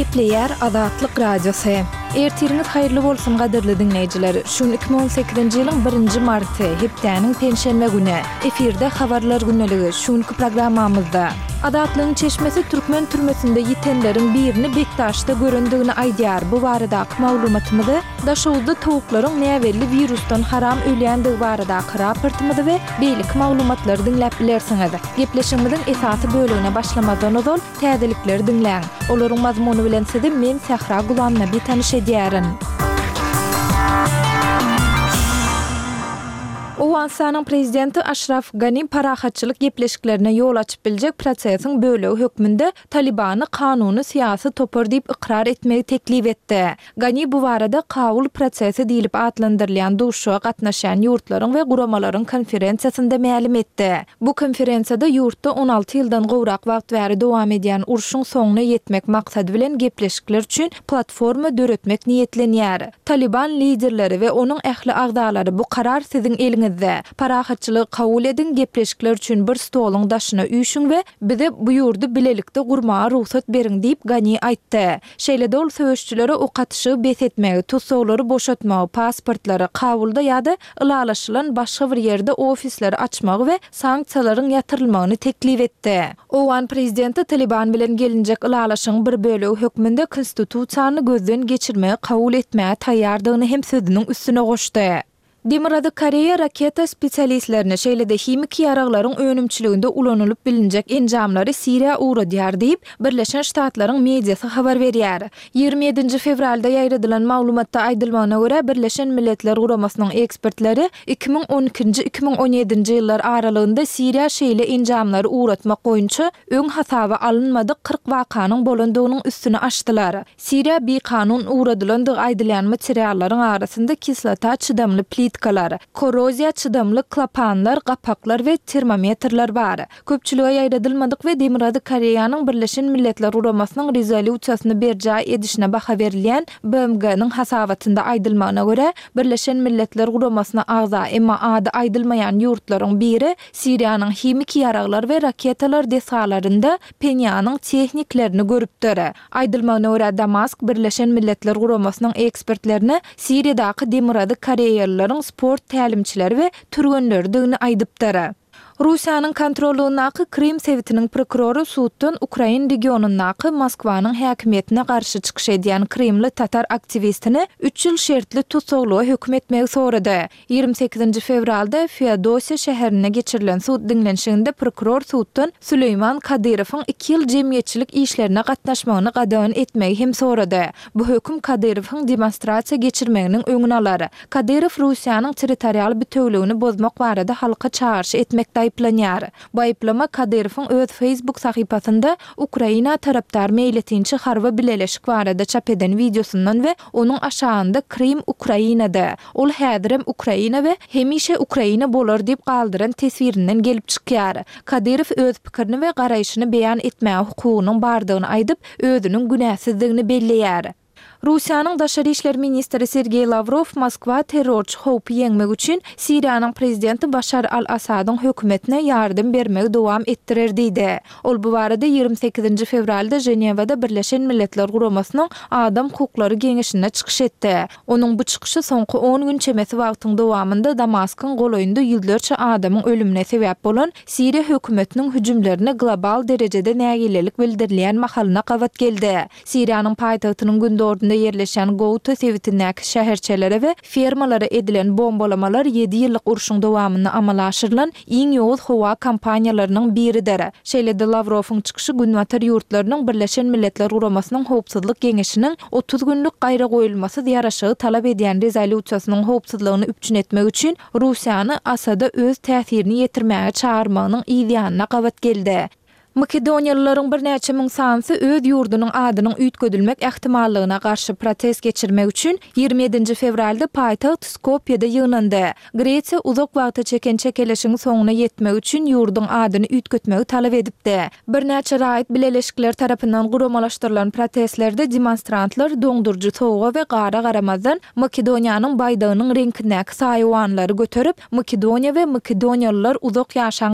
Gepleyer Azatlyk Radiosu. Ertiriniz hayırlı bolsun gaderli dinleyijiler. Şun 2018-nji ýylyň 1-nji marty, hepdäniň penşenme güni. Efirde habarlar günneligi şunky programmamyzda. Azatlygyň çeşmesi türkmen türmesinde ýitenleriň birini Bektaşda göründigini aýdýar. Bu barada maglumatymyzy daşowda tovuklaryň näwelli virusdan haram ölýändigi barada raportymyzy we beýlik maglumatlary dinläp bilersiňiz. Gepleşigimiziň esasy bölügine başlamadan ozal täzelikleri dinläň. Olaryň mazmuny bilen sizi men Sahra Gulamna bir tanış edýärin. Owensanyň prezidenti Ashraf Ghani parahatçylyk gepleşiklerine ýol açyp biljek prosesiň bölegi hökmünde Talibany kanuny syýasy topar diýip ikrar etmegi teklip etdi. Ghani bu barada kabul prosesi diýilip adlandyrylýan duşuga gatnaşan ýurtlaryň we guramalaryň konferensiýasynda ma'lum etdi. Bu konferensiýada ýurtda 16 ýyldan gowrak wagt bäri dowam edýän uruşyň soňuna ýetmek maksady bilen gepleşikler üçin platforma döretmek niýetlenýär. Taliban liderleri we onuň ähli agdalary bu karar siziň eliňizde. Parahatçylyk kabul edin, gepleşikler üçin bir stoluň daşyna üýşüň we bize bu ýurdu bilelikde gurmaga ruhsat beriň diýip Ghani aýtdy. Şeýle ol söwüşçülere o gatyşy besetmegi, tutsawlary boşatmagy, pasportlary kabulda ýa-da ılalaşylan başga bir ýerde ofisleri açmagy we sanksiýalaryň ýatyrylmagyny teklip etdi. Owan prezidenti Taliban bilen gelinjek ılalaşyň bir bölegi hökmünde konstitusiýany gözden geçirmegi kabul etmäge taýýardygyny hem sözüniň üstüne goşdy. Demirady Koreýa raketa spesialistlerini şeýle-de himik ýaraglaryň önümçiliginde ulanylyp bilinjek enjamlary Siriýa uğradýar diýip Birleşen Ştatlaryň mediasy habar berýär. 27 fevralda ýaýradylan maglumatda aýdylmagyna görä Birleşen Milletler Guramasynyň ekspertleri 2012-2017 ýyllar aralygynda Siriýa şeýle enjamlary uğratmak boýunça öň hasaba alınmady 40 wakanyň bolandygynyň üstüne açdylar. Siriýa bir kanun uğradylandygy aýdylýan materiallaryň arasynda kislota çydamly koroziya çydamly klapanlar, gapaklar we termometrler bar. Köpçülüge ýaýradylmadyk we Demirady Koreýanyň Birleşen Milletler Guramasynyň rezolýusiýasyny berjä edişine baha berilýän BMG-nyň hasabatynda aýdylmagyna görä Birleşen Milletler Guramasyna agza emma ady aýdylmaýan ýurtlaryň biri Siriýanyň himik ýaraglar we raketalar desalarynda Penyanyň tehniklerini görüpdir. Aýdylmagyna görä Damask Birleşen Milletler Guramasynyň ekspertlerini Siriýadaky Demirady Koreýalylaryň sport tälimçileri we türgenlerdigini aýdypdyr. Russiýanyň kontrolyndaky Krim sewitiniň prokuroru suwtdan Ukraina regionundaky Moskwanyň häkimetine garşy çykyş edýän Krimli tatar aktivistini 3 ýyl şertli tutsaglyga hökm etmegi sorady. 28 fevralda Feodosiýa şäherine geçirilen suwt dinlenşiginde prokuror suwtdan Süleyman Kadyrowyň 2 ýyl jemgyýetçilik işlerine gatnaşmagyny gadan etmegi hem sorady. Bu hökm Kadyrowyň demonstrasiýa geçirmeginiň öňüne alar. Kadyrow Russiýanyň territorial bütünligini bozmak barada halka çağırşı etmekde aýplanýar. Bu aýplama Kadyrowyň öz Facebook sahypasynda Ukraina tarapdar meýletinçi harba bileleşik barada çap eden videosundan we onuň aşağında Krim Ukrainada, ol häzirem Ukraina we hemişe Ukraina bolar diýip galdyran tesvirinden gelip çykýar. Kadyrow öz pikirini we garaýşyny beýan etmäge hukugynyň bardygyny aýdyp özüniň günäsizdigini belleýär. Russiýanyň Daşary işler ministri Sergey Lavrov Moskwa terrorçy howpy ýeňmek üçin Siriýanyň prezidenti Başar al-Asadyň hökümetine ýardym bermegi dowam etdirer diýdi. Ol bu barada 28 fevralda Ženewada Birleşen Milletler Guramasynyň adam hukuklary geňeşine çykyş etdi. Onuň bu çykyşy soňky 10 gün çemesi wagtyň dowamında Damaskyň golaýynda ýüzlerçe adamyň ölümine sebäp bolan Siriýa hökümetiniň hüjümlerine global derejede nägillelik bildirilýän mahalyna gawat geldi. Siriýanyň paýtagtynyň gündordunda yerleşen Gouta sewitindäki şäherçelere we fermalara edilen bombalamalar 7 ýyllyk uruşyň dowamyny amala aşyrylan iň ýoğuz howa kampaniýalarynyň biridir. Şeýle-de Lavrowyň çykyşy Günwatar ýurtlarynyň Birleşen Milletler Guramasynyň howpsuzlyk geňeşiniň 30 günlük gaýra goýulmasy ýaraşygy talap edýän rezolýusiýasynyň howpsuzlygyny üpçün etmek üçin Russiýany Asada öz täsirini ýetirmäge çağırmagynyň ýygyanyna gawat geldi. Makedoniyalıların bir näçe müň sansy öz ýurdunyň adynyň üýtgedilmek ähtimallygyna garşy protest geçirmek üçin 27 fevralda paýtagy Skopje'de ýygnandy. Gretsiýa uzak wagta çeken çekeleşiň soňuna ýetmek üçin ýurduň adyny üýtgetmegi talap edipdi. Bir näçe raýat bileleşikler tarapyndan guramalaşdyrylan protestlerde demonstrantlar doňdurjy soğuga we gara garamazdan Makedoniýanyň baýdagynyň reňkindäki saýwanlary göterip Makedoniýa we makedoniýalılar uzak ýaşan